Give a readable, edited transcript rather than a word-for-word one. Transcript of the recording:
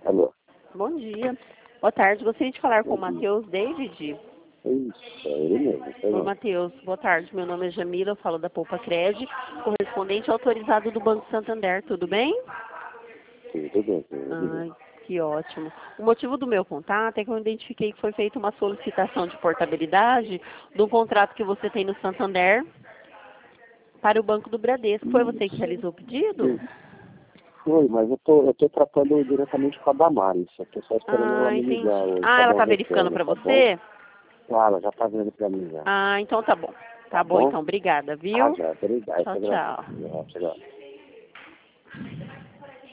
Alô? Bom dia. Boa tarde. Gostaria de falar com o Matheus David. Isso, é ele mesmo. Oi, Matheus. Boa tarde. Meu nome é Jamila, eu falo da Poupa Cred, correspondente autorizado do Banco Santander. Tudo bem? Tudo bem, Ai, que ótimo. O motivo do meu contato é que eu identifiquei que foi feita uma solicitação de portabilidade do contrato que você tem no Santander para o Banco do Bradesco. Foi você que realizou o pedido? Foi, mas eu tô tratando diretamente com a Damares. Eu tô só esperando ela me Entendi. ligar hoje. Ah, ela Dar um está verificando retorno, para tá você? bom? Ah, ela já tá vendo pra mim já. Ah, então tá bom. Tá bom, Bom? então. Obrigada, Ah, viu? já, obrigado. Tchau, Agradeço. tchau. Tchau.